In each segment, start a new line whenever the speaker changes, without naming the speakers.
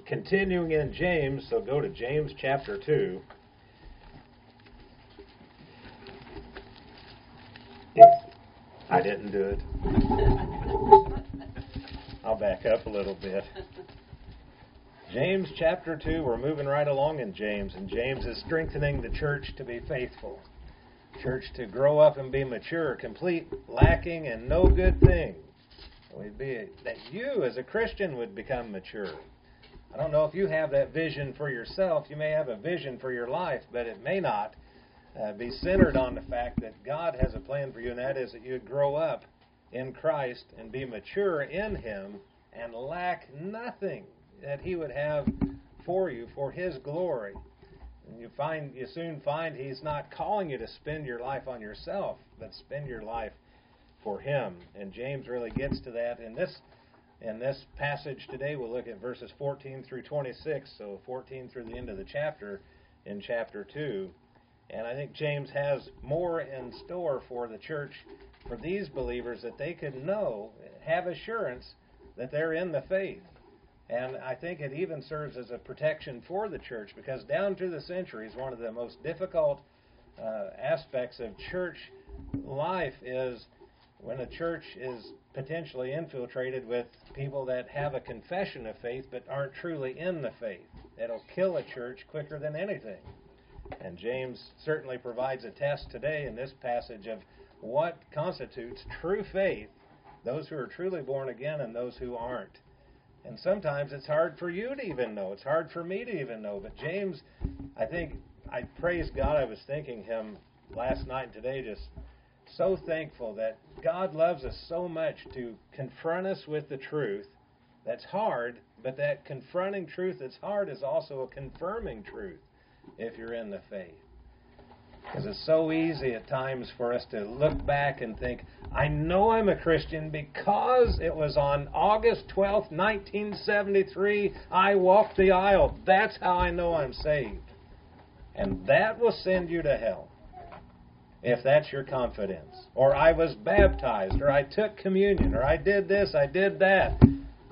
continuing in James, so go to James chapter 2. I didn't do it. I'll back up a little bit. James chapter 2, we're moving right along in James, and James is strengthening the church to be faithful. Church to grow up and be mature, complete, lacking in no good thing. That you as a Christian would become mature. I don't know if you have that vision for yourself. You may have a vision for your life, but it may not be centered on the fact that God has a plan for you, and that is that you would grow up in Christ and be mature in Him and lack nothing that He would have for you for His glory. And you soon find He's not calling you to spend your life on yourself, but spend your life for Him. And James really gets to that. In this passage today, we'll look at verses 14 through 26, so 14 through the end of the chapter in chapter 2. And I think James has more in store for the church, for these believers, that they could know, have assurance that they're in the faith. And I think it even serves as a protection for the church, because down through the centuries, one of the most difficult aspects of church life is when a church is potentially infiltrated with people that have a confession of faith but aren't truly in the faith. It'll kill a church quicker than anything. And James certainly provides a test today in this passage of what constitutes true faith, those who are truly born again and those who aren't. And sometimes it's hard for you to even know. It's hard for me to even know. But James, I praise God. I was thanking Him last night and today, just so thankful that God loves us so much to confront us with the truth that's hard, but that confronting truth that's hard is also a confirming truth if you're in the faith. Because it's so easy at times for us to look back and think, I know I'm a Christian because it was on August 12th, 1973, I walked the aisle. That's how I know I'm saved. And that will send you to hell, if that's your confidence. Or I was baptized, or I took communion, or I did this, I did that.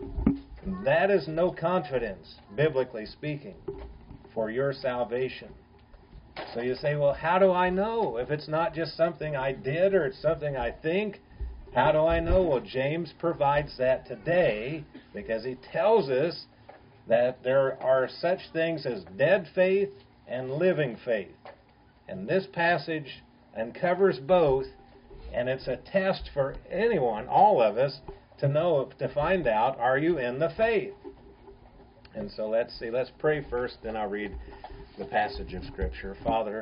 That is no confidence, biblically speaking, for your salvation. So you say, well, how do I know? If it's not just something I did or it's something I think, how do I know? Well, James provides that today because he tells us that there are such things as dead faith and living faith. And this passage uncovers both, and it's a test for anyone, all of us, to find out, are you in the faith? And so let's see. Let's pray first, then I'll read the passage of Scripture. Father,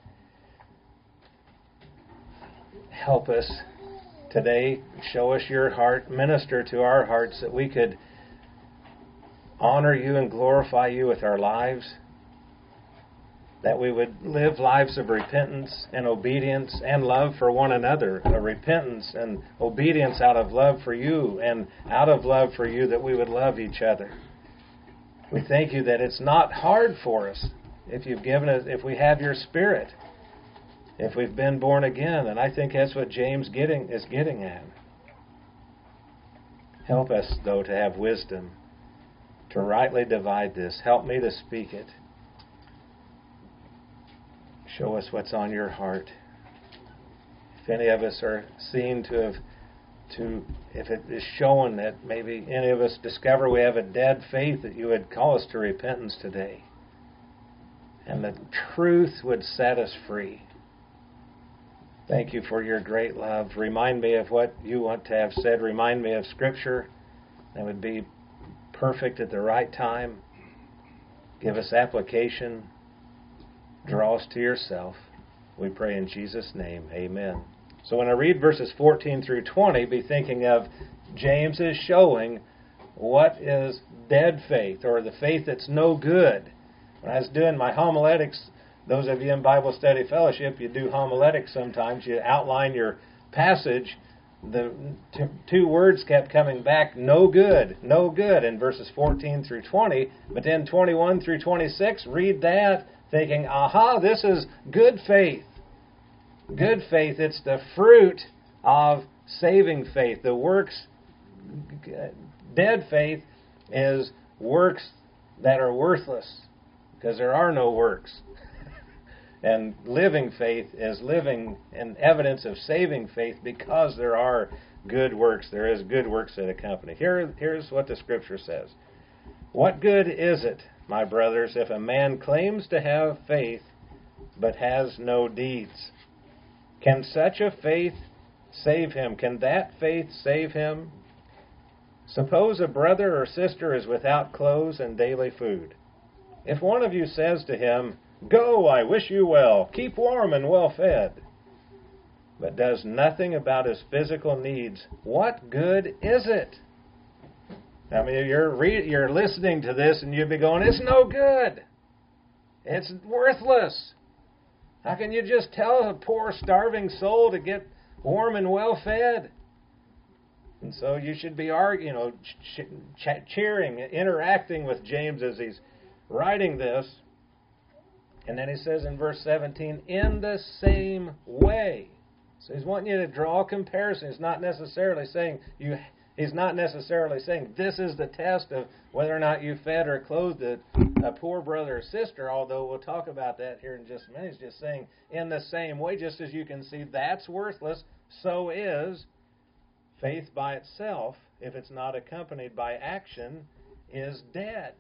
help us today. Show us your heart. Minister to our hearts that we could honor you and glorify you with our lives. That we would live lives of repentance and obedience and love for one another. A repentance and obedience out of love for you, and out of love for you that we would love each other. We thank you that it's not hard for us if we have your Spirit, if we've been born again. And I think that's what James is getting at. Help us, though, to have wisdom, to rightly divide this. Help me to speak it. Show us what's on your heart. If any of us are seen if it is shown that maybe any of us discover we have a dead faith, that you would call us to repentance today. And the truth would set us free. Thank you for your great love. Remind me of what you want to have said. Remind me of Scripture that would be perfect at the right time. Give us application. Draw us to yourself. We pray in Jesus' name. Amen. So when I read verses 14 through 20, be thinking of James is showing what is dead faith, or the faith that's no good. When I was doing my homiletics, those of you in Bible Study Fellowship, you do homiletics sometimes. You outline your passage. The two words kept coming back, no good, in verses 14 through 20. But then 21 through 26, read that, thinking, aha, this is good faith. Good faith, it's the fruit of saving faith. The works, dead faith is works that are worthless because there are no works. And living faith is living in evidence of saving faith because there are good works. There is good works that accompany. Here's what the Scripture says. What good is it, my brothers, if a man claims to have faith but has no deeds? Can such a faith save him? Can that faith save him? Suppose a brother or sister is without clothes and daily food. If one of you says to him, "Go, I wish you well, keep warm and well fed," but does nothing about his physical needs, what good is it? I mean, you're listening to this and you'd be going, it's no good. It's worthless. How can you just tell a poor starving soul to get warm and well fed? And so you should be cheering, interacting with James as he's writing this. And then he says in verse 17, in the same way. So he's wanting you to draw a comparison. He's not necessarily saying this is the test of whether or not you fed or clothed a poor brother or sister, although we'll talk about that here in just a minute. He's just saying in the same way, just as you can see that's worthless, so is faith by itself, if it's not accompanied by action, is dead.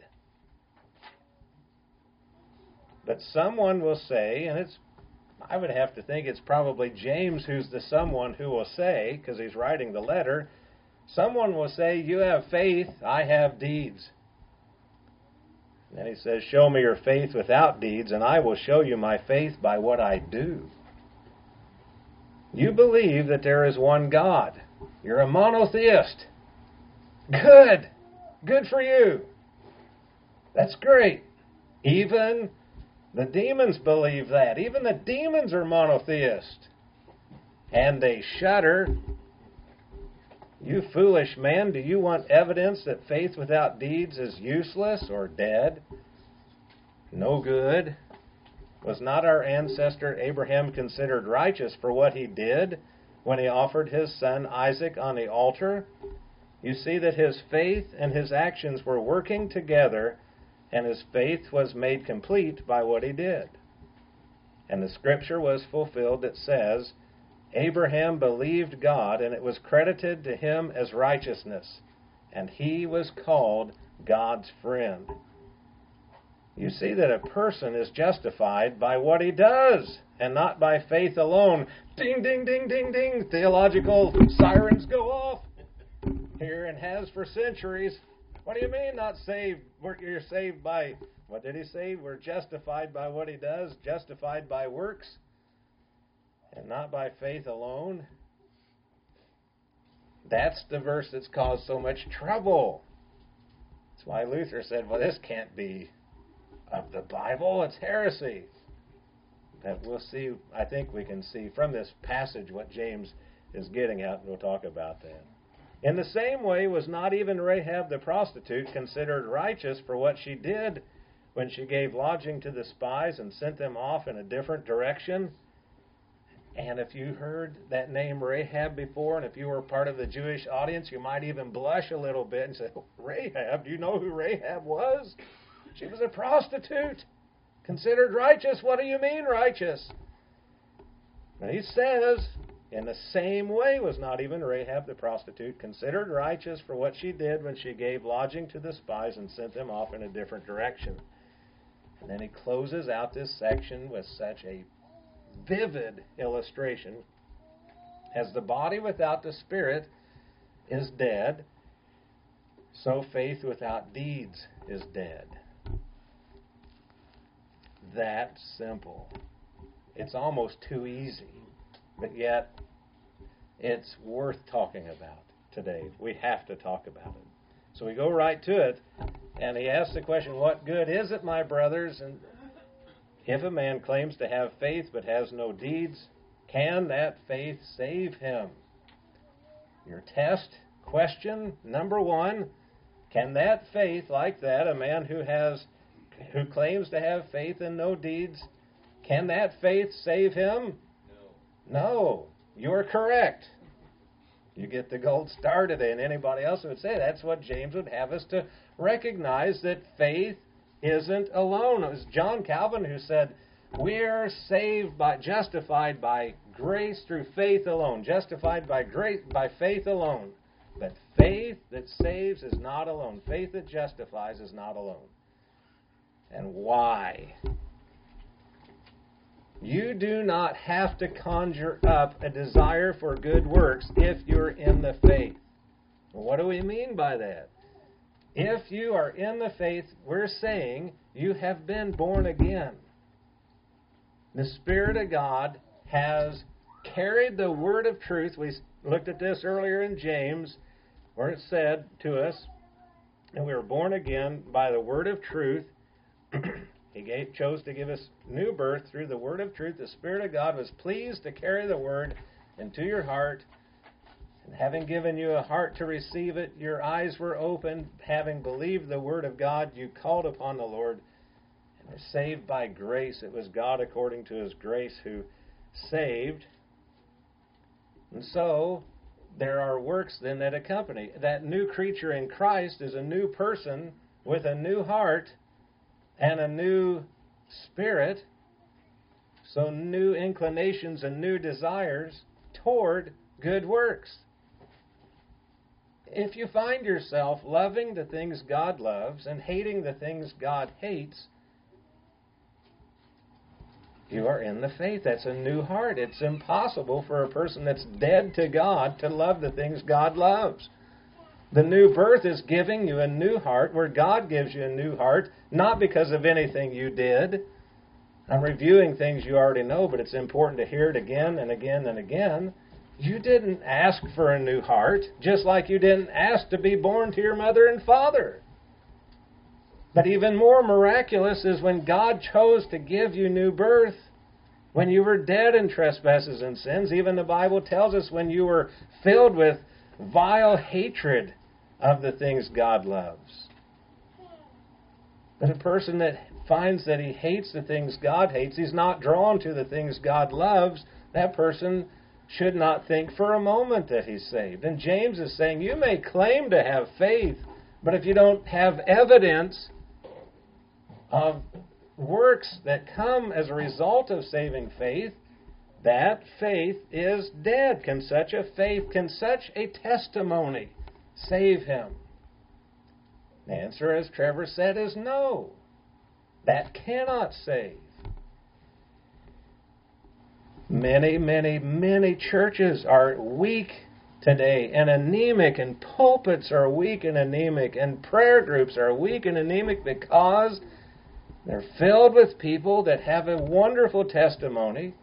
But someone will say, and I would have to think it's probably James who's the someone who will say, because he's writing the letter, someone will say, you have faith, I have deeds. And then he says, show me your faith without deeds, and I will show you my faith by what I do. You believe that there is one God. You're a monotheist. Good. Good for you. That's great. Even the demons believe that. Even the demons are monotheist. And they shudder. You foolish man, do you want evidence that faith without deeds is useless or dead? No good. Was not our ancestor Abraham considered righteous for what he did when he offered his son Isaac on the altar? You see that his faith and his actions were working together, and his faith was made complete by what he did. And the scripture was fulfilled that says, Abraham believed God, and it was credited to him as righteousness, and he was called God's friend. You see that a person is justified by what he does, and not by faith alone. Ding, ding, ding, ding, ding. Theological sirens go off here and has for centuries. What do you mean not saved? You're saved by, what did he say? We're justified by what he does, justified by works, and not by faith alone. That's the verse that's caused so much trouble. That's why Luther said, well, this can't be of the Bible. It's heresy. But we'll see, I think we can see from this passage what James is getting at, and we'll talk about that. In the same way, was not even Rahab the prostitute considered righteous for what she did when she gave lodging to the spies and sent them off in a different direction? And if you heard that name Rahab before, and if you were part of the Jewish audience, you might even blush a little bit and say, oh, Rahab, do you know who Rahab was? She was a prostitute. Considered righteous. What do you mean righteous? And he says, in the same way was not even Rahab the prostitute considered righteous for what she did when she gave lodging to the spies and sent them off in a different direction. And then he closes out this section with such a vivid illustration. As the body without the spirit is dead, so faith without deeds is dead. That simple. It's almost too easy, but yet it's worth talking about today. We have to talk about it. So we go right to it, and he asks the question, what good is it, my brothers? And if a man claims to have faith but has no deeds, can that faith save him? Your test question number one, can that faith like that, a man who claims to have faith and no deeds, can that faith save him? No. You're correct. You get the gold star today, and anybody else would say that's what James would have us to recognize, that faith isn't alone. It was John Calvin who said, we're justified by grace through faith alone. Justified by grace, by faith alone. But faith that saves is not alone. Faith that justifies is not alone. And why? You do not have to conjure up a desire for good works if you're in the faith. What do we mean by that? If you are in the faith, we're saying you have been born again. The Spirit of God has carried the word of truth. We looked at this earlier in James, where it said to us, and we were born again by the word of truth. He chose to give us new birth through the word of truth. The Spirit of God was pleased to carry the word into your heart. And having given you a heart to receive it, your eyes were opened. Having believed the word of God, you called upon the Lord and were saved by grace. It was God according to His grace who saved. And so there are works then that accompany. That new creature in Christ is a new person with a new heart and a new spirit. So new inclinations and new desires toward good works. If you find yourself loving the things God loves and hating the things God hates, you are in the faith. That's a new heart. It's impossible for a person that's dead to God to love the things God loves. The new birth is giving you a new heart, where God gives you a new heart, not because of anything you did. I'm reviewing things you already know, but it's important to hear it again and again and again. You didn't ask for a new heart, just like you didn't ask to be born to your mother and father. But even more miraculous is when God chose to give you new birth. When you were dead in trespasses and sins, even the Bible tells us when you were filled with vile hatred of the things God loves. But a person that finds that he hates the things God hates, he's not drawn to the things God loves, that person should not think for a moment that he's saved. And James is saying, you may claim to have faith, but if you don't have evidence of works that come as a result of saving faith, that faith is dead. Can such a testimony save him? The answer, as Trevor said, is no. That cannot save. Many, many, many churches are weak today and anemic, and pulpits are weak and anemic, and prayer groups are weak and anemic because they're filled with people that have a wonderful testimony.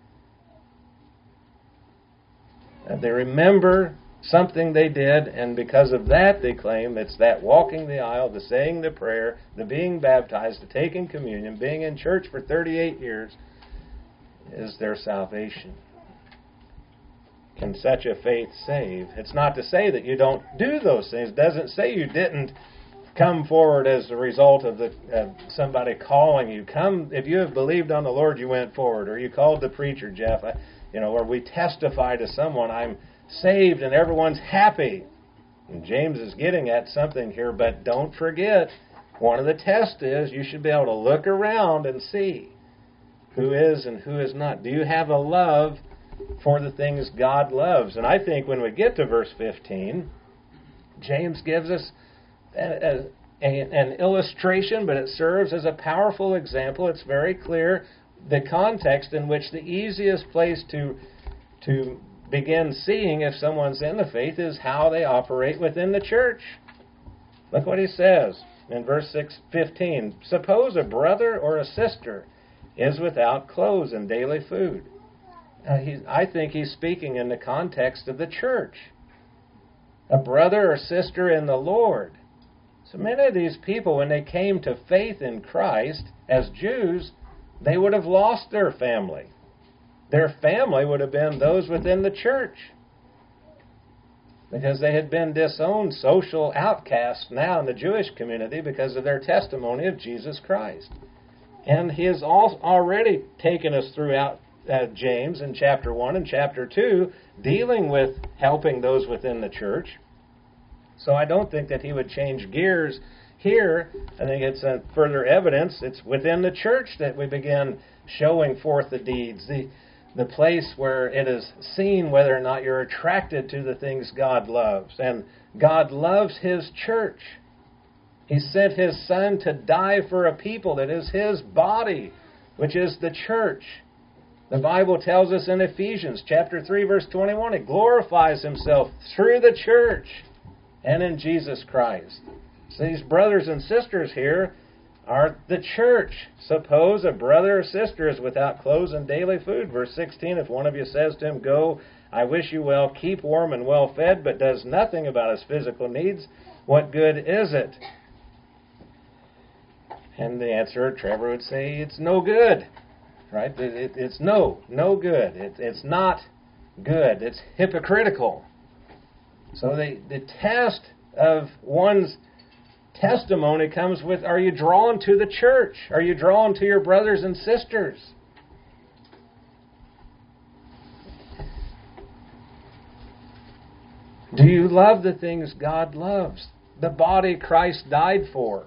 They remember something they did, and because of that they claim it's that walking the aisle, the saying the prayer, the being baptized, the taking communion, being in church for 38 years is their salvation. Can such a faith save? It's not to say that you don't do those things. It doesn't say you didn't come forward as a result of somebody calling you. If you have believed on the Lord, you went forward, or you called the preacher, Jeff, or we testify to someone, I'm saved, and everyone's happy. And James is getting at something here, but don't forget, one of the tests is you should be able to look around and see who is and who is not. Do you have a love for the things God loves? And I think when we get to verse 15, James gives us an illustration, but it serves as a powerful example. It's very clear the context in which the easiest place to begin seeing if someone's in the faith is how they operate within the church. Look what he says in verse 15. Suppose a brother or a sister is without clothes and daily food. I think he's speaking in the context of the church. A brother or sister in the Lord. So many of these people, when they came to faith in Christ as Jews, they would have lost their family. Their family would have been those within the church, because they had been disowned, social outcasts now in the Jewish community because of their testimony of Jesus Christ. And he has already taken us throughout James in chapter 1 and chapter 2, dealing with helping those within the church. So I don't think that he would change gears here, I think it's a further evidence. It's within the church that we begin showing forth the deeds, the place where it is seen whether or not you're attracted to the things God loves. And God loves His church. He sent His Son to die for a people that is His body, which is the church. The Bible tells us in Ephesians chapter 3, verse 21, it glorifies Himself through the church and in Jesus Christ. So these brothers and sisters here are the church. Suppose a brother or sister is without clothes and daily food. Verse 16, if one of you says to him, go, I wish you well, keep warm and well fed, but does nothing about his physical needs, what good is it? And the answer, Trevor would say, it's no good. Right? It's no good. It's not good. It's hypocritical. So the test of one's testimony comes with, are you drawn to the church? Are you drawn to your brothers and sisters? Do you love the things God loves? The body Christ died for.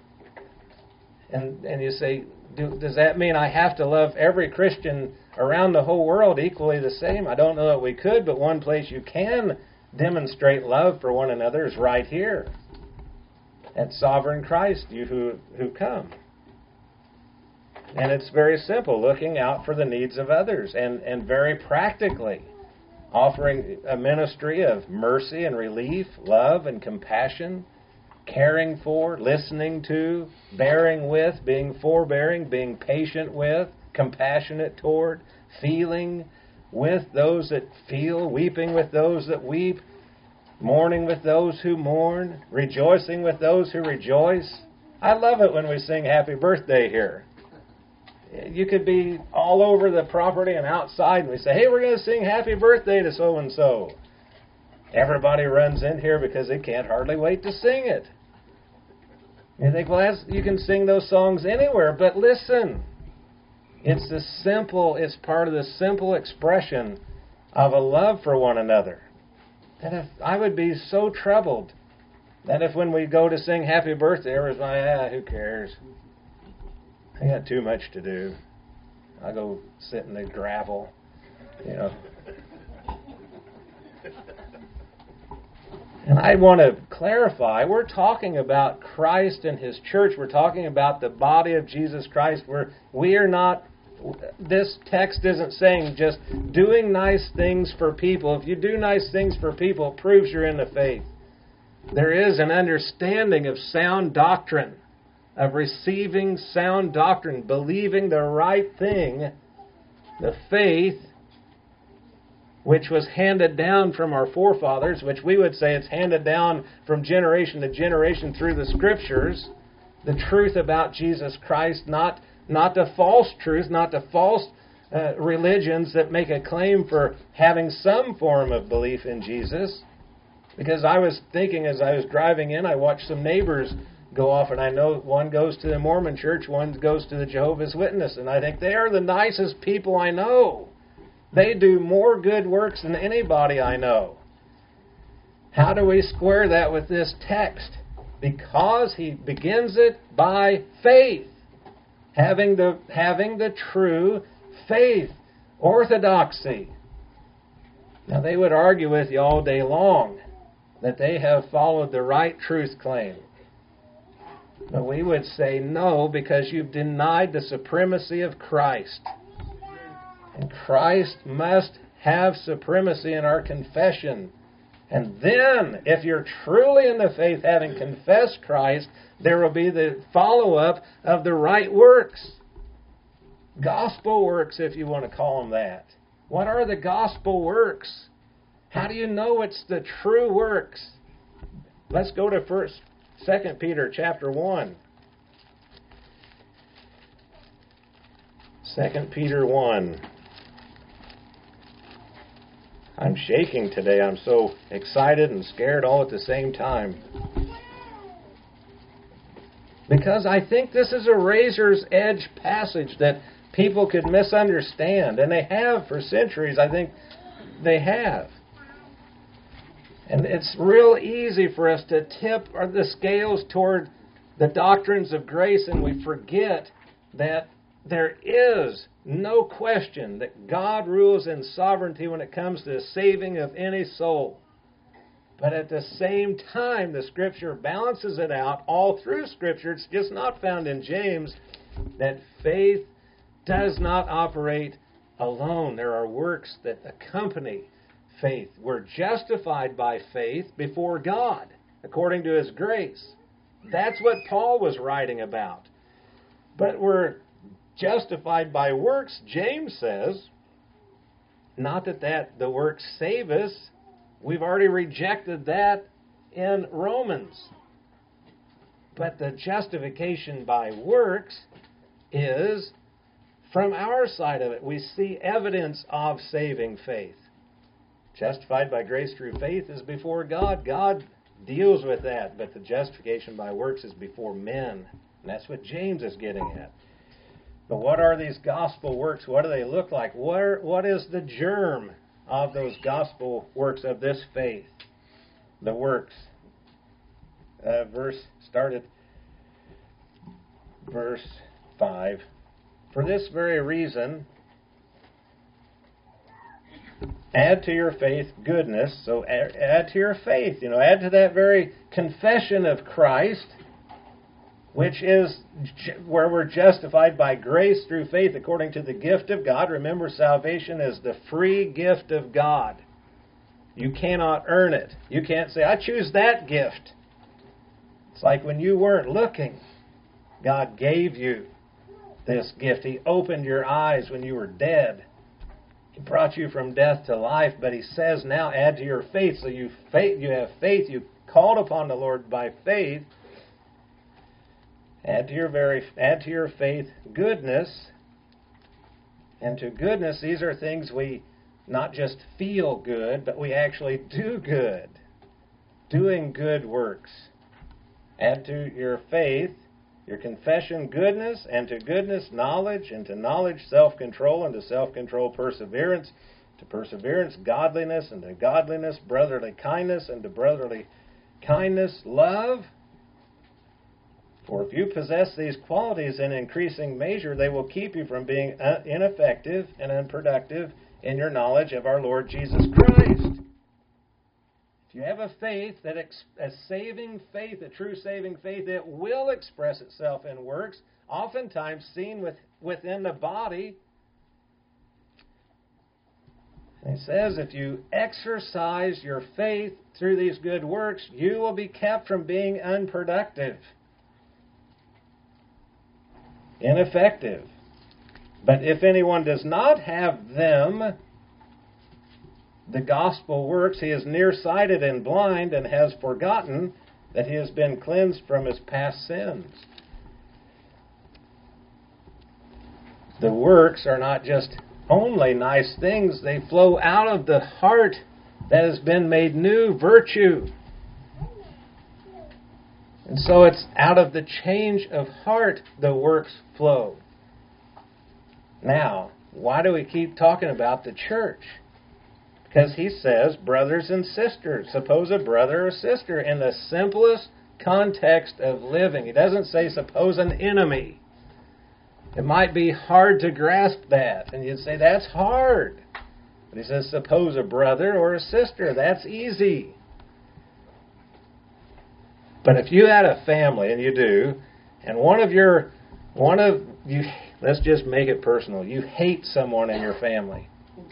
And you say, does that mean I have to love every Christian around the whole world equally the same? I don't know that we could, but one place you can demonstrate love for one another is right here at Sovereign Christ, you who come. And it's very simple, looking out for the needs of others, and very practically offering a ministry of mercy and relief, love and compassion, caring for, listening to, bearing with, being forbearing, being patient with, compassionate toward, feeling with those that feel, weeping with those that weep, mourning with those who mourn, rejoicing with those who rejoice. I love it when we sing Happy Birthday here. You could be all over the property and outside, and we say, hey, we're going to sing Happy Birthday to so-and-so. Everybody runs in here because they can't hardly wait to sing it. You think, well, you can sing those songs anywhere, but listen. It's part of the simple expression of a love for one another. That if I would be so troubled that if when we go to sing Happy Birthday, everyone's like, who cares? I got too much to do. I'll go sit in the gravel, And I want to clarify, we're talking about Christ and His church. We're talking about the body of Jesus Christ. This text isn't saying just doing nice things for people. If you do nice things for people, it proves you're in the faith. There is an understanding of sound doctrine, of receiving sound doctrine, believing the right thing, the faith, which was handed down from our forefathers, which we would say it's handed down from generation to generation through the Scriptures, the truth about Jesus Christ, not the false truth, not the false religions that make a claim for having some form of belief in Jesus. Because I was thinking as I was driving in, I watched some neighbors go off, and I know one goes to the Mormon church, one goes to the Jehovah's Witness, and I think they are the nicest people I know. They do more good works than anybody I know. How do we square that with this text? Because he begins it by faith. Having the true faith, orthodoxy. Now they would argue with you all day long that they have followed the right truth claim. But we would say no, because you've denied the supremacy of Christ. And Christ must have supremacy in our confession. And then, if you're truly in the faith, having confessed Christ, there will be the follow-up of the right works. Gospel works, if you want to call them that. What are the gospel works? How do you know it's the true works? Let's go to 2 Peter chapter 1. 2 Peter 1. I'm shaking today. I'm so excited and scared all at the same time. Because I think this is a razor's edge passage that people could misunderstand. And they have for centuries. I think they have. And it's real easy for us to tip the scales toward the doctrines of grace and we forget that there is no question that God rules in sovereignty when it comes to the saving of any soul. But at the same time, the Scripture balances it out all through Scripture. It's just not found in James that faith does not operate alone. There are works that accompany faith. We're justified by faith before God, according to His grace. That's what Paul was writing about. But we're justified by works, James says. Not that the works save us. We've already rejected that in Romans. But the justification by works is from our side of it. We see evidence of saving faith. Justified by grace through faith is before God. God deals with that. But the justification by works is before men. And that's what James is getting at. But what are these gospel works? What do they look like? What is the germ of those gospel works of this faith? The works. Verse 5. For this very reason, add to your faith goodness. So add to your faith. Add to that very confession of Christ, which is where we're justified by grace through faith according to the gift of God. Remember, salvation is the free gift of God. You cannot earn it. You can't say, I choose that gift. It's like when you weren't looking, God gave you this gift. He opened your eyes when you were dead. He brought you from death to life. But He says now, add to your faith. So you have faith. You called upon the Lord by faith. Add to your faith goodness. And to goodness, these are things we not just feel good, but we actually do good. Doing good works. Add to your faith, your confession, goodness, and to goodness, knowledge, and to knowledge, self-control, and to self-control, perseverance, to perseverance, godliness, and to godliness, brotherly kindness, and to brotherly kindness, love. For if you possess these qualities in increasing measure, they will keep you from being ineffective and unproductive in your knowledge of our Lord Jesus Christ. If you have a faith, a saving faith, a true saving faith, it will express itself in works, oftentimes seen within the body. And it says, if you exercise your faith through these good works, you will be kept from being unproductive, ineffective. But if anyone does not have them, the gospel works, he is nearsighted and blind and has forgotten that he has been cleansed from his past sins. The works are not just only nice things, they flow out of the heart that has been made new, virtue. And so it's out of the change of heart the works flow. Now, why do we keep talking about the church? Because he says, brothers and sisters. Suppose a brother or sister in the simplest context of living. He doesn't say suppose an enemy. It might be hard to grasp that. And you'd say, that's hard. But he says, suppose a brother or a sister. That's easy. But if you had a family, and you do, and one of you, let's just make it personal. You hate someone in your family.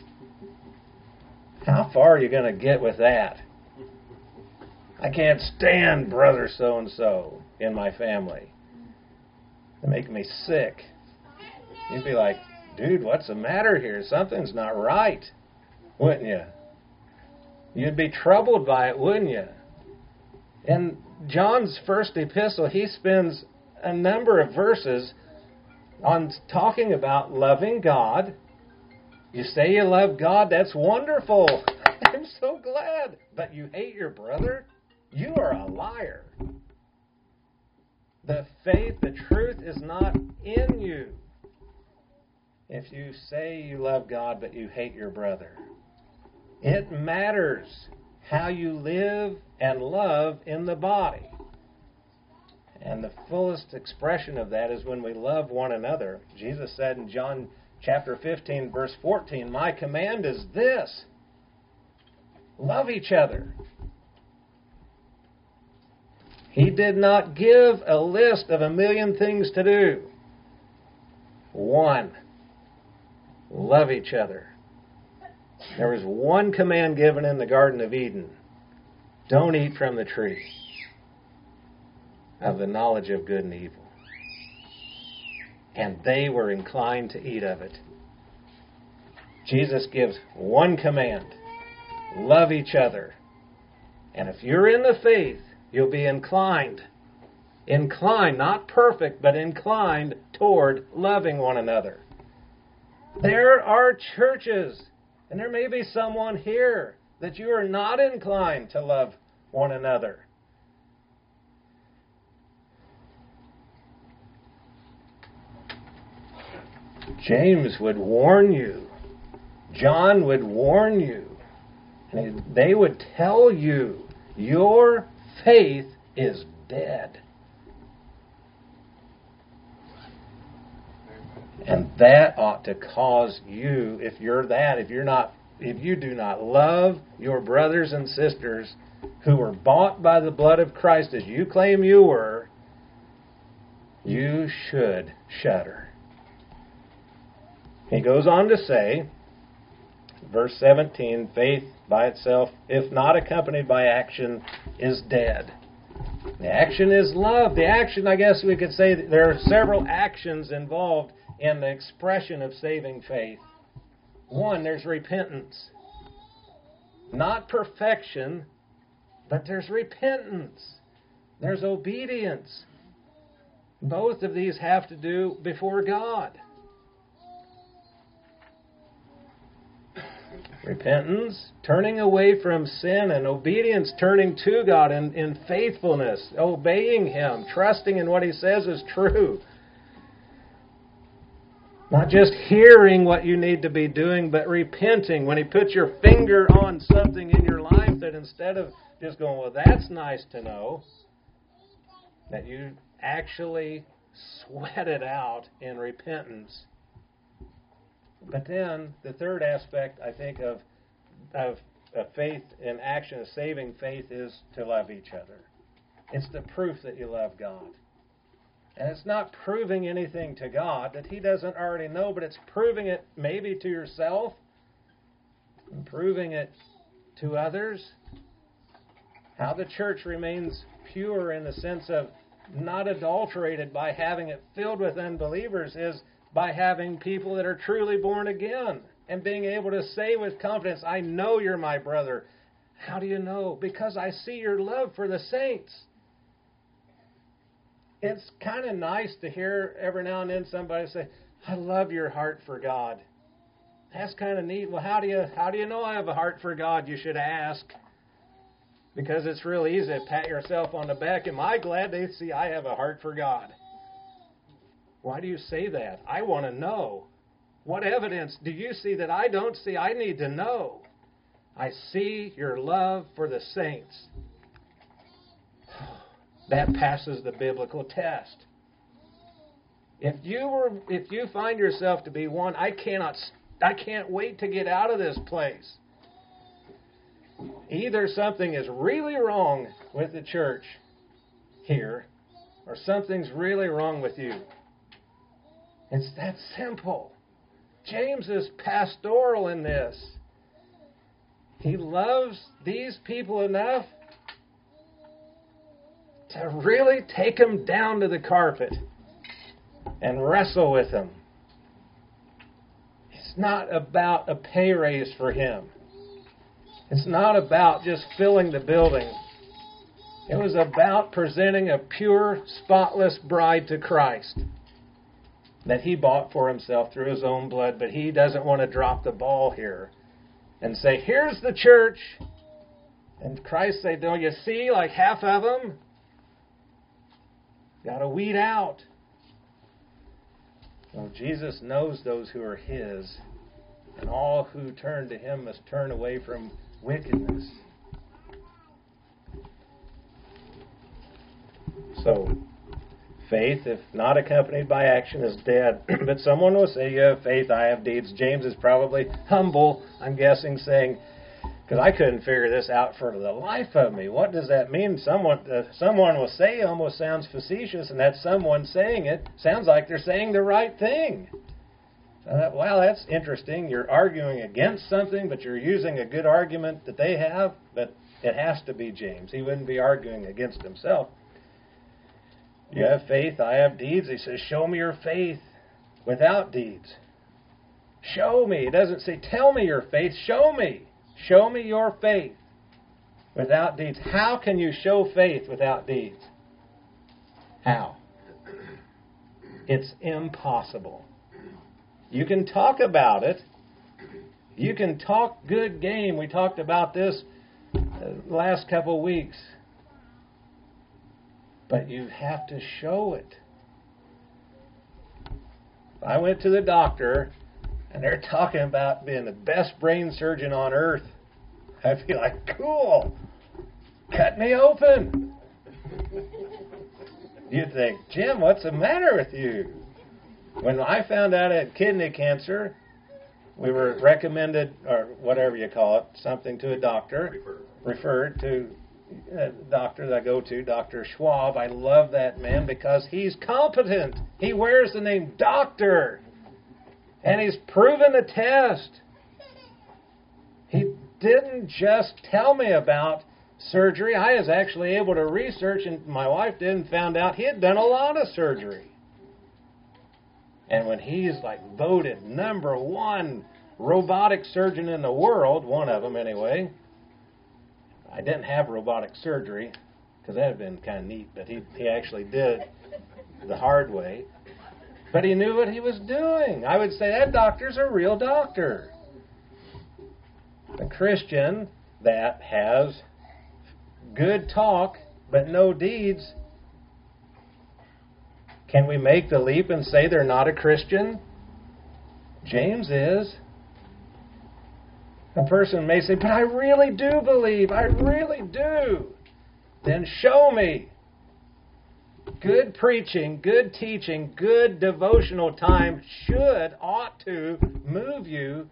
How far are you going to get with that? I can't stand brother so-and-so in my family. They make me sick. You'd be like, dude, what's the matter here? Something's not right, wouldn't you? You'd be troubled by it, wouldn't you? In John's first epistle, he spends a number of verses on talking about loving God. You say you love God, that's wonderful. I'm so glad. But you hate your brother? You are a liar. The faith, the truth is not in you. If you say you love God, but you hate your brother. It matters how you live and love in the body. And the fullest expression of that is when we love one another. Jesus said in John chapter 15, verse 14, "My command is this, love each other." He did not give a list of 1,000,000 things to do. One, love each other. There was one command given in the Garden of Eden. Don't eat from the tree of the knowledge of good and evil. And they were inclined to eat of it. Jesus gives one command. Love each other. And if you're in the faith, you'll be inclined, not perfect, but inclined toward loving one another. There are churches, and there may be someone here, that you are not inclined to love one another. James would warn you. John would warn you. And they would tell you, your faith is dead. And that ought to cause you, if you do not love your brothers and sisters who were bought by the blood of Christ as you claim you were, you should shudder. He goes on to say, verse 17, faith by itself, if not accompanied by action, is dead. The action is love. The action, I guess we could say, that there are several actions involved in the expression of saving faith. One, there's repentance. Not perfection, but there's repentance. There's obedience. Both of these have to do before God. Repentance, turning away from sin, and obedience, turning to God in faithfulness, obeying Him, trusting in what He says is true. Not just hearing what you need to be doing, but repenting. When He puts your finger on something in your life, that instead of just going, well, that's nice to know, that you actually sweat it out in repentance. But then the third aspect, I think, of faith in action, of saving faith, is to love each other. It's the proof that you love God. And it's not proving anything to God that He doesn't already know, but it's proving it maybe to yourself, and proving it to others. How the church remains pure in the sense of not adulterated by having it filled with unbelievers is by having people that are truly born again and being able to say with confidence, I know you're my brother. How do you know? Because I see your love for the saints. It's kind of nice to hear every now and then somebody say, I love your heart for God. That's kind of neat. Well, how do you know I have a heart for God? You should ask. Because it's real easy to pat yourself on the back. Am I glad they see I have a heart for God? Why do you say that? I want to know. What evidence do you see that I don't see? I need to know. I see your love for the saints. That passes the biblical test. If you find yourself to be one, I can't wait to get out of this place. Either something is really wrong with the church here, or something's really wrong with you. It's that simple. James is pastoral in this. He loves these people enough to really take them down to the carpet and wrestle with them. It's not about a pay raise for him. It's not about just filling the building. It was about presenting a pure, spotless bride to Christ that He bought for Himself through His own blood, but He doesn't want to drop the ball here and say, here's the church. And Christ say, don't you see, like half of them? Got to weed out. Well, Jesus knows those who are His, and all who turn to Him must turn away from wickedness. So, Faith, if not accompanied by action, is dead. But someone will say, you have faith, I have deeds. James is probably humble, I'm guessing, saying, because I couldn't figure this out for the life of me. What does that mean? Someone will say, almost sounds facetious, and that someone saying it sounds like they're saying the right thing. So I thought, wow, that's interesting. You're arguing against something, but you're using a good argument that they have, but it has to be James. He wouldn't be arguing against himself. You have faith, I have deeds. He says, show me your faith without deeds. Show me. He doesn't say, tell me your faith. Show me. Show me your faith without deeds. How can you show faith without deeds? How? It's impossible. You can talk about it. You can talk good game. We talked about this last couple weeks. But you have to show it. I went to the doctor, and they're talking about being the best brain surgeon on earth. I'd be like, cool, cut me open. You'd think, Jim, what's the matter with you? When I found out I had kidney cancer, we were recommended, or whatever you call it, something to a doctor, referred to a doctor that I go to, Dr. Schwab. I love that man because he's competent. He wears the name doctor. And he's proven the test. He didn't just tell me about surgery. I was actually able to research, and my wife did, and found out he had done a lot of surgery. And when he's like voted number one robotic surgeon in the world, one of them anyway, I didn't have robotic surgery because that would have been kind of neat, but he actually did the hard way. But he knew what he was doing. I would say that doctor's a real doctor. A Christian that has good talk but no deeds, can we make the leap and say they're not a Christian? James is. A person may say, but I really do believe. I really do. Then show me. Good preaching, good teaching, good devotional time ought to move you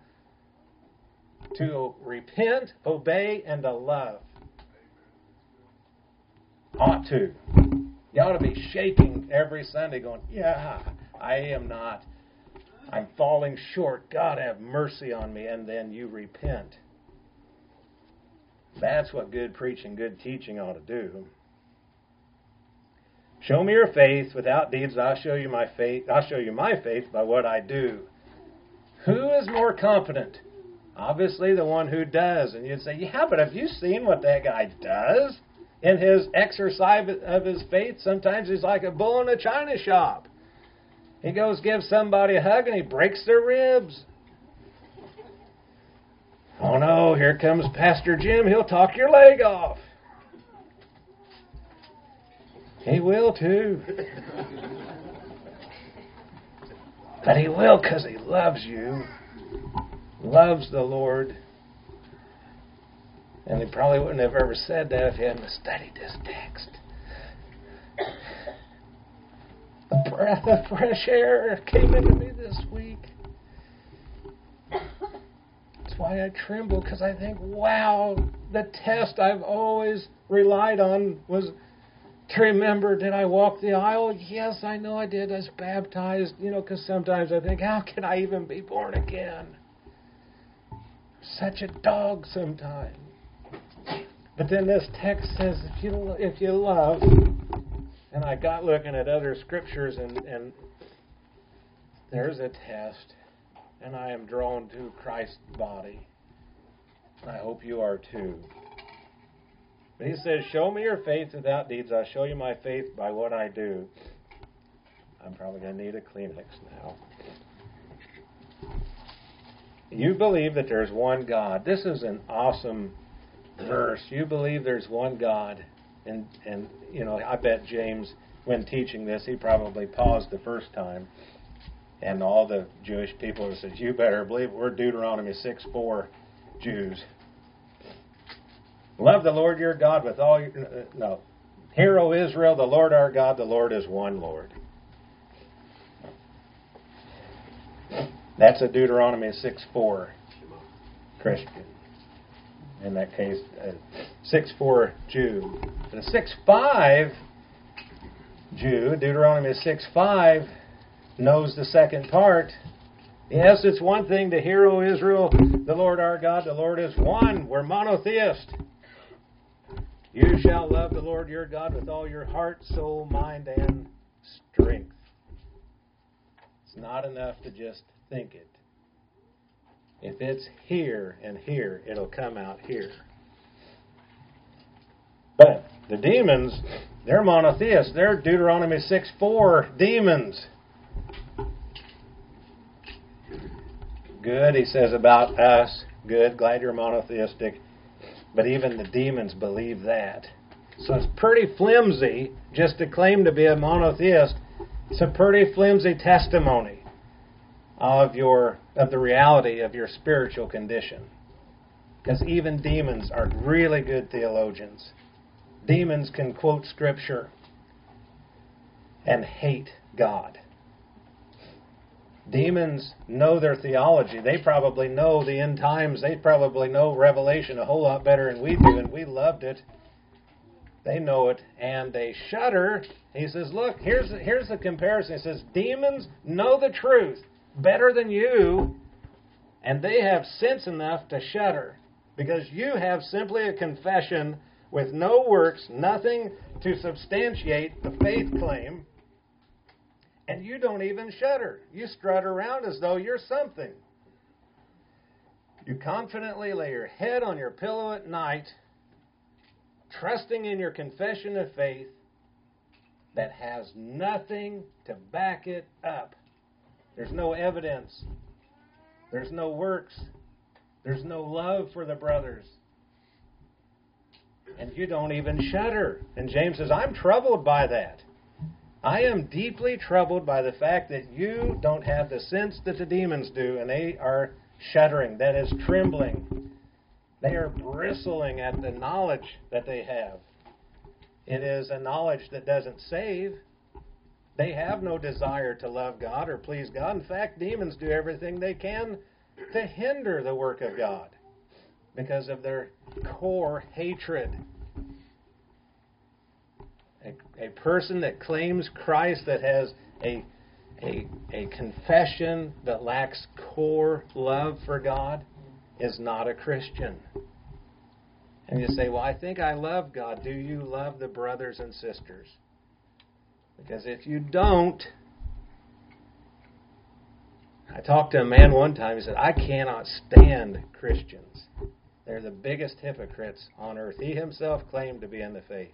to repent, obey, and to love. Ought to. You ought to be shaking every Sunday going, yeah, I am not. I'm falling short. God have mercy on me. And then you repent. That's what good preaching, good teaching ought to do. Show me your faith without deeds. I'll show you my faith. I'll show you my faith by what I do. Who is more competent? Obviously, the one who does. And you'd say, yeah, but have you seen what that guy does in his exercise of his faith? Sometimes he's like a bull in a china shop. He goes, gives somebody a hug, and he breaks their ribs. Oh no, here comes Pastor Jim. He'll talk your leg off. He will too. But he will because he loves you. Loves the Lord. And he probably wouldn't have ever said that if he hadn't studied this text. A breath of fresh air came into me this week. That's why I tremble, because I think, wow, the test I've always relied on was to remember, did I walk the aisle? Yes, I know I did. I was baptized, because sometimes I think, how can I even be born again? Such a dog sometimes. But then this text says, if you love, and I got looking at other scriptures, and there's a test, and I am drawn to Christ's body. I hope you are too. But he says, show me your faith without deeds. I'll show you my faith by what I do. I'm probably going to need a Kleenex now. You believe that there's one God. This is an awesome verse. You believe there's one God. And I bet James, when teaching this, he probably paused the first time. And all the Jewish people said, you better believe it. We're Deuteronomy 6:4 Jews. Love the Lord your God with all your... No. Hear, O Israel, the Lord our God, the Lord is one Lord. That's a Deuteronomy 6:4 Christian. In that case, 6:4 Jew. But a 6:5 Jew, Deuteronomy 6:5, knows the second part. Yes, it's one thing to hear, O Israel, the Lord our God, the Lord is one. We're monotheist. You shall love the Lord your God with all your heart, soul, mind, and strength. It's not enough to just think it. If it's here and here, it'll come out here. But the demons, they're monotheists. They're Deuteronomy 6:4 demons. Good, he says about us. Good, glad you're monotheistic. But even the demons believe that. So it's pretty flimsy just to claim to be a monotheist. It's a pretty flimsy testimony of the reality of your spiritual condition. Because even demons are really good theologians. Demons can quote Scripture and hate God. Demons know their theology. They probably know the end times. They probably know Revelation a whole lot better than we do, and we loved it. They know it, and they shudder. He says, look, here's the comparison. He says, demons know the truth better than you, and they have sense enough to shudder, because you have simply a confession with no works, nothing to substantiate the faith claim, and you don't even shudder. You strut around as though you're something. You confidently lay your head on your pillow at night, trusting in your confession of faith that has nothing to back it up. There's no evidence. There's no works. There's no love for the brothers. And you don't even shudder. And James says, I'm troubled by that. I am deeply troubled by the fact that you don't have the sense that the demons do, and they are shuddering, that is, trembling. They are bristling at the knowledge that they have. It is a knowledge that doesn't save. They have no desire to love God or please God. In fact, demons do everything they can to hinder the work of God because of their core hatred. A person that claims Christ that has a confession that lacks core love for God is not a Christian. And you say, well, I think I love God. Do you love the brothers and sisters? Because if you don't, I talked to a man one time, he said, I cannot stand Christians. They're the biggest hypocrites on earth. He himself claimed to be in the faith.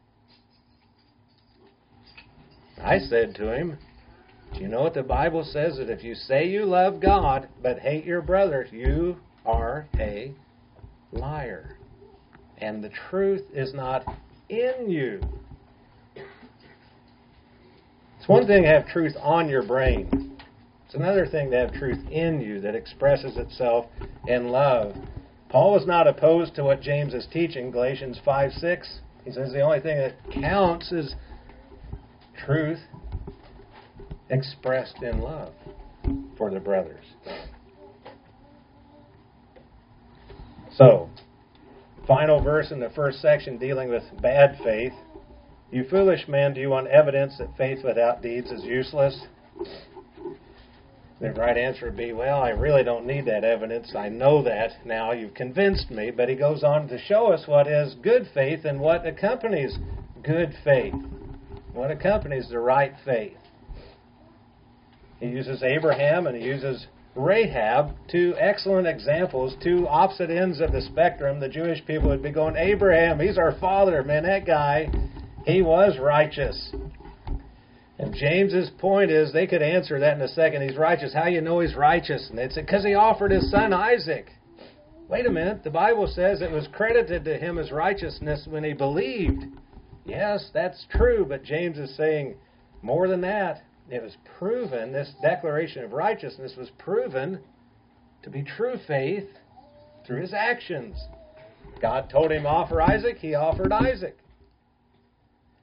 I said to him, do you know what the Bible says? That if you say you love God but hate your brother, you are a liar. And the truth is not in you. It's one thing to have truth on your brain. It's another thing to have truth in you that expresses itself in love. Paul was not opposed to what James is teaching, Galatians 5:6. He says the only thing that counts is truth expressed in love for the brothers. So, final verse in the first section dealing with bad faith. You foolish men, do you want evidence that faith without deeds is useless? The right answer would be, well, I really don't need that evidence. I know that now. You've convinced me. But he goes on to show us what is good faith and what accompanies good faith. What accompanies the right faith. He uses Abraham and he uses Rahab, two excellent examples, two opposite ends of the spectrum. The Jewish people would be going, Abraham, he's our father. Man, that guy, he was righteous. And James's point is, they could answer that in a second. He's righteous. How you know he's righteous? And it's because he offered his son Isaac. Wait a minute. The Bible says it was credited to him as righteousness when he believed. Yes, that's true. But James is saying more than that. It was proven, this declaration of righteousness was proven to be true faith through his actions. God told him to offer Isaac. He offered Isaac.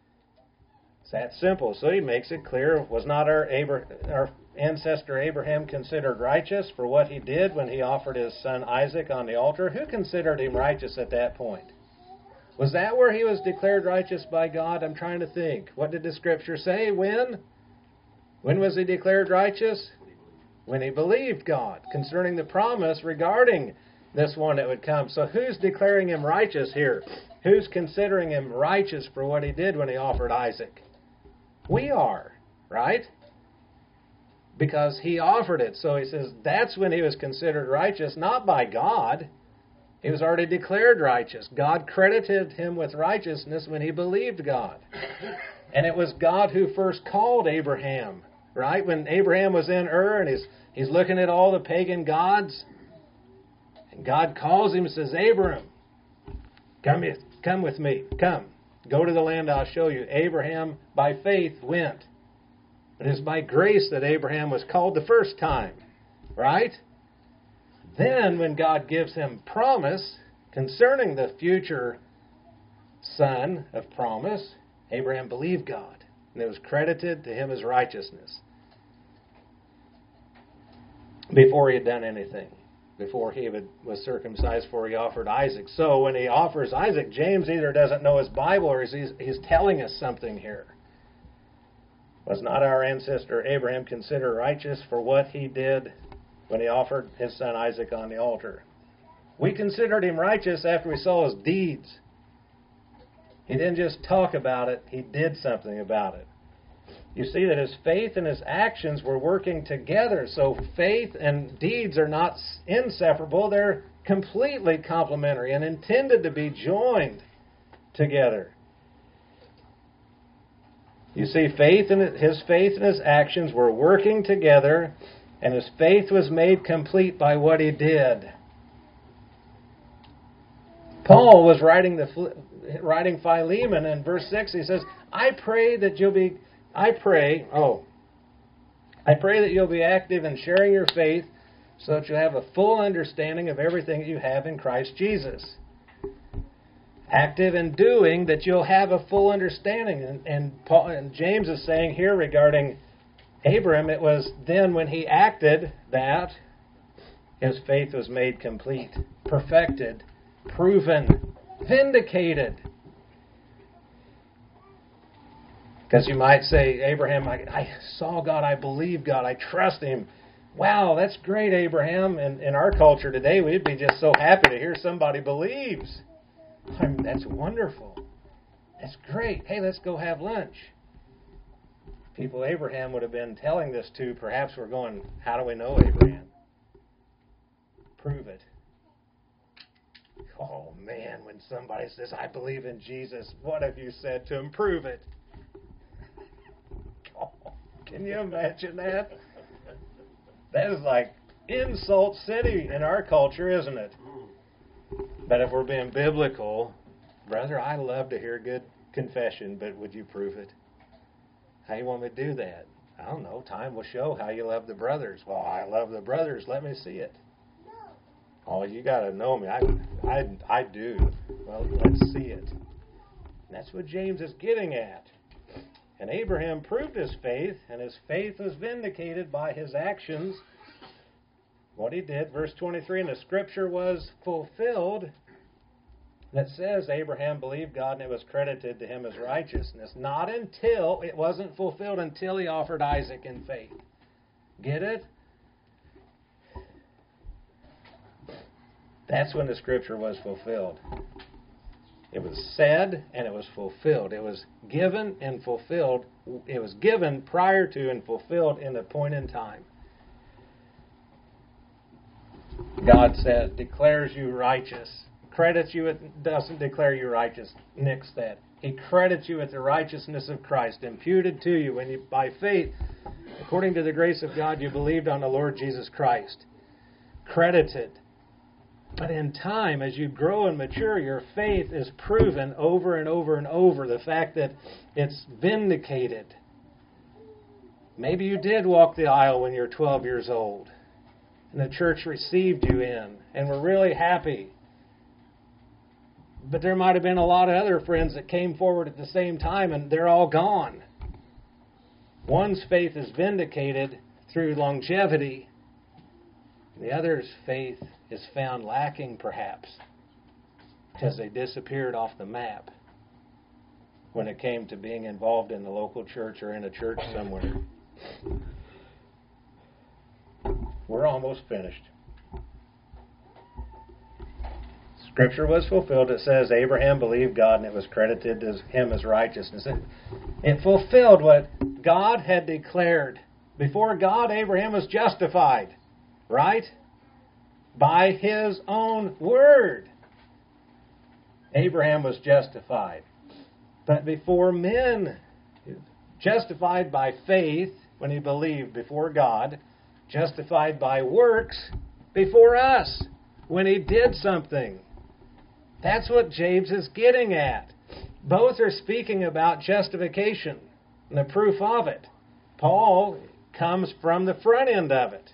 It's that simple. So he makes it clear, was not our ancestor Abraham considered righteous for what he did when he offered his son Isaac on the altar? Who considered him righteous at that point? Was that where he was declared righteous by God? I'm trying to think. What did the Scripture say? When? When was he declared righteous? When he believed God concerning the promise regarding this one that would come. So who's declaring him righteous here? Who's considering him righteous for what he did when he offered Isaac? We are, right? Because he offered it. So he says that's when he was considered righteous, not by God. He was already declared righteous. God credited him with righteousness when he believed God. And it was God who first called Abraham, right? When Abraham was in Ur and he's looking at all the pagan gods, and God calls him and says, Abram, come with me. Come. Go to the land I'll show you. Abraham, by faith, went. It is by grace that Abraham was called the first time. Right? Then, when God gives him promise concerning the future son of promise, Abraham believed God. And it was credited to him as righteousness. Before he had done anything. Before he was circumcised, before he offered Isaac. So when he offers Isaac, James either doesn't know his Bible or he's telling us something here. Was not our ancestor Abraham considered righteous for what he did when he offered his son Isaac on the altar? We considered him righteous after we saw his deeds. He didn't just talk about it, he did something about it. You see that his faith and his actions were working together. So faith and deeds are not inseparable. They're completely complementary and intended to be joined together. You see, his faith and his actions were working together, and his faith was made complete by what he did. Paul was writing Philemon in verse 6. He says, I pray that you'll be active in sharing your faith so that you have a full understanding of everything that you have in Christ Jesus. Active in doing that you'll have a full understanding. And James is saying here regarding Abram, it was then when he acted that his faith was made complete, perfected, proven, vindicated. Because you might say, Abraham, I saw God, I believe God, I trust Him. Wow, that's great, Abraham. And in our culture today, we'd be just so happy to hear somebody believes. That's wonderful. That's great. Hey, let's go have lunch. People Abraham would have been telling this to perhaps were going, how do we know Abraham? Prove it. Oh, man, when somebody says, I believe in Jesus, what have you said to him? Prove it. Can you imagine that? That is like insult city in our culture, isn't it? But if we're being biblical, brother, I love to hear good confession, but would you prove it? How you want me to do that? I don't know. Time will show how you love the brothers. Well, I love the brothers. Let me see it. Oh, you got to know me. I do. Well, let's see it. And that's what James is getting at. And Abraham proved his faith, and his faith was vindicated by his actions. What he did, verse 23, and the scripture was fulfilled that says Abraham believed God and it was credited to him as righteousness. It wasn't fulfilled until he offered Isaac in faith. Get it? That's when the scripture was fulfilled. It was said and it was fulfilled. It was given and fulfilled. It was given prior to and fulfilled in a point in time. God says, declares you righteous. Credits you, it doesn't declare you righteous. Nix that. He credits you with the righteousness of Christ, imputed to you when you, by faith, according to the grace of God, you believed on the Lord Jesus Christ. Credited. But in time, as you grow and mature, your faith is proven over and over and over. The fact that it's vindicated. Maybe you did walk the aisle when you were 12 years old. And the church received you in. And were really happy. But there might have been a lot of other friends that came forward at the same time and they're all gone. One's faith is vindicated through longevity. The other's faith is found lacking, perhaps, because they disappeared off the map when it came to being involved in the local church or in a church somewhere. We're almost finished. Scripture was fulfilled. It says Abraham believed God and it was credited to him as righteousness. It fulfilled what God had declared. Before God, Abraham was justified, right? By his own word. Abraham was justified. But before men, justified by faith when he believed before God, justified by works before us when he did something. That's what James is getting at. Both are speaking about justification and the proof of it. Paul comes from the front end of it.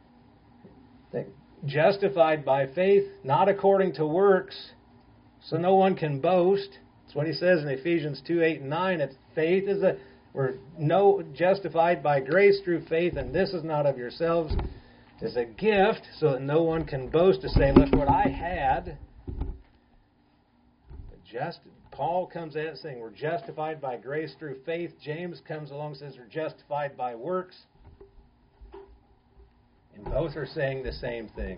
Justified by faith, not according to works, so no one can boast. That's what he says in Ephesians 2:8-9. It's faith we're justified by grace through faith, and this is not of yourselves. It's a gift, so that no one can boast to say, look what I had. Paul comes at it saying we're justified by grace through faith. James comes along and says we're justified by works. And both are saying the same thing.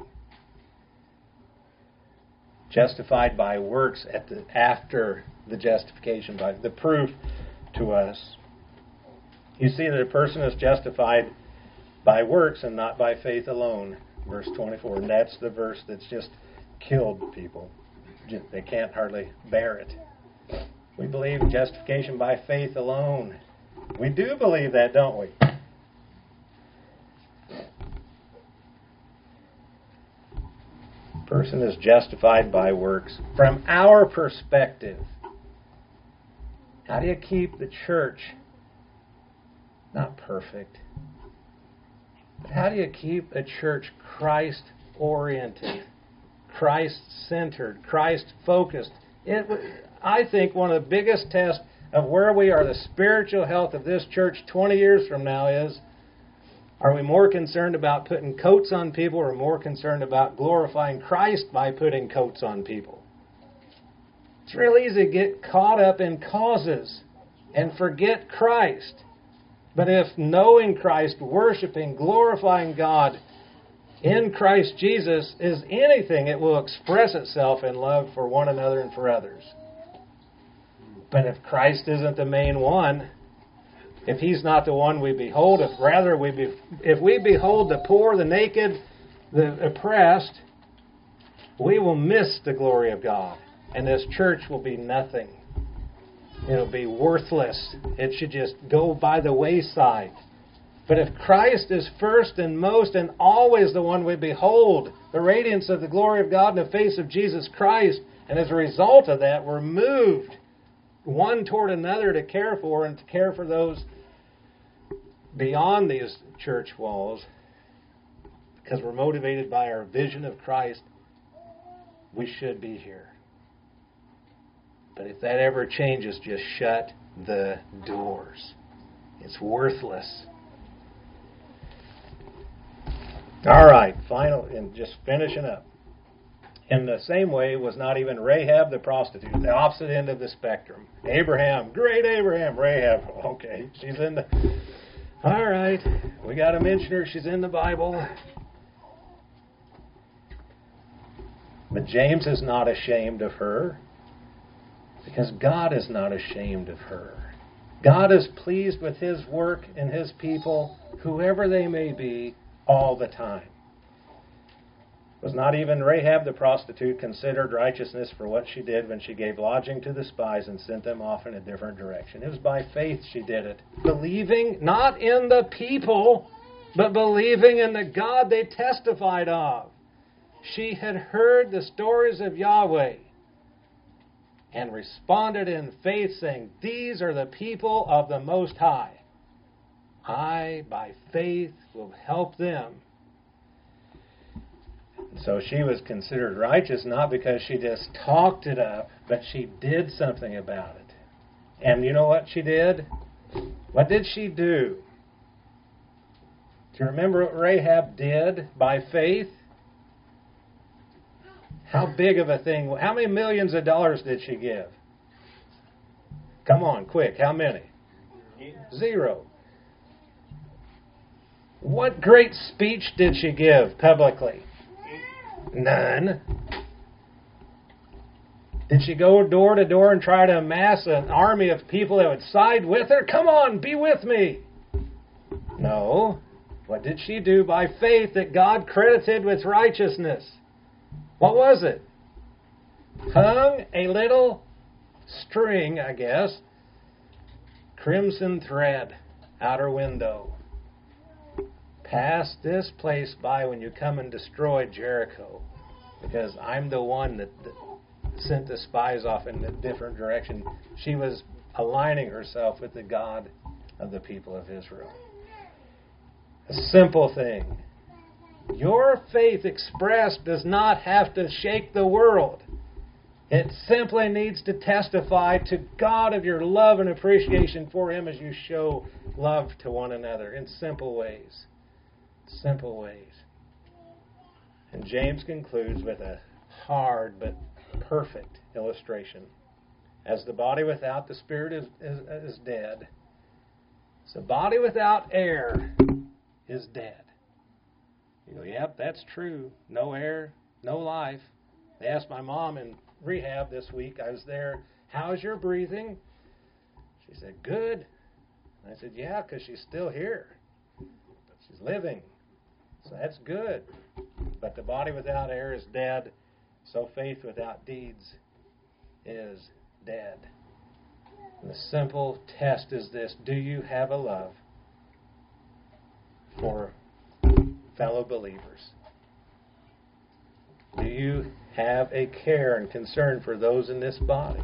Justified by works after the justification, by the proof to us. You see that a person is justified by works and not by faith alone. Verse 24. And that's the verse that's just killed people. They can't hardly bear it. We believe justification by faith alone. We do believe that, don't we? Person is justified by works. From our perspective, how do you keep the church not perfect, but how do you keep a church Christ-oriented, Christ-centered, Christ-focused? I think one of the biggest tests of where we are, the spiritual health of this church 20 years from now is, are we more concerned about putting coats on people or more concerned about glorifying Christ by putting coats on people? It's real easy to get caught up in causes and forget Christ. But if knowing Christ, worshiping, glorifying God in Christ Jesus is anything, it will express itself in love for one another and for others. But if Christ isn't the main one, if He's not the one we behold, if we behold the poor, the naked, the oppressed, we will miss the glory of God. And this church will be nothing. It'll be worthless. It should just go by the wayside. But if Christ is first and most and always the one we behold, the radiance of the glory of God in the face of Jesus Christ, and as a result of that, we're moved one toward another to care for and to care for those beyond these church walls, because we're motivated by our vision of Christ, we should be here. But if that ever changes, just shut the doors. It's worthless. All right, final, and just finishing up. In the same way was not even Rahab the prostitute, the opposite end of the spectrum. Abraham, great Abraham. Rahab, okay, she's in the... All right, we got to mention her. She's in the Bible. But James is not ashamed of her, because God is not ashamed of her. God is pleased with His work and His people, whoever they may be, all the time. Was not even Rahab the prostitute considered righteousness for what she did when she gave lodging to the spies and sent them off in a different direction? It was by faith she did it. Believing not in the people, but believing in the God they testified of. She had heard the stories of Yahweh and responded in faith, saying, "These are the people of the Most High. I, by faith, will help them." So she was considered righteous not because she just talked it up, but she did something about it. And you know what she did? What did she do? Do you remember what Rahab did by faith? How big of a thing? How many millions of dollars did she give? Come on, quick. How many? 0. What great speech did she give publicly? None. Did she go door to door and try to amass an army of people that would side with her? Come on, be with me. No. What did she do by faith that God credited with righteousness? What was it? Hung a little string, I guess, crimson thread out her window. Pass this place by when you come and destroy Jericho, because I'm the one that sent the spies off in a different direction. She was aligning herself with the God of the people of Israel. A simple thing. Your faith expressed does not have to shake the world. It simply needs to testify to God of your love and appreciation for Him as you show love to one another in simple ways. Simple ways. And James concludes with a hard but perfect illustration. As the body without the spirit is dead, so body without air is dead. You go, yep, that's true. No air, no life. They asked my mom in rehab this week. I was there. How's your breathing? She said, good. I said, yeah, because she's still here. She's living. So that's good. But the body without air is dead. So faith without deeds is dead. And the simple test is this. Do you have a love for fellow believers? Do you have a care and concern for those in this body?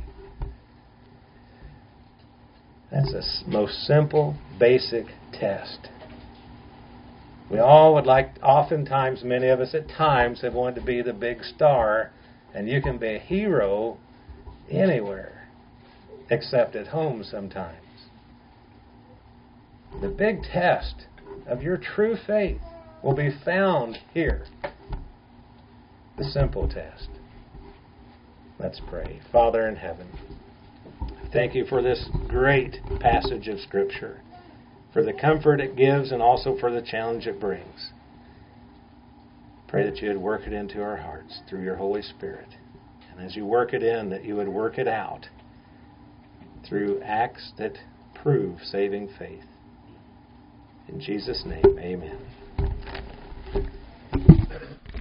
That's the most simple, basic test. We all would like, oftentimes, many of us at times have wanted to be the big star, and you can be a hero anywhere, except at home sometimes. The big test of your true faith will be found here. The simple test. Let's pray. Father in heaven, thank you for this great passage of Scripture, for the comfort it gives and also for the challenge it brings. Pray that you would work it into our hearts through your Holy Spirit. And as you work it in, that you would work it out through acts that prove saving faith. In Jesus' name, amen.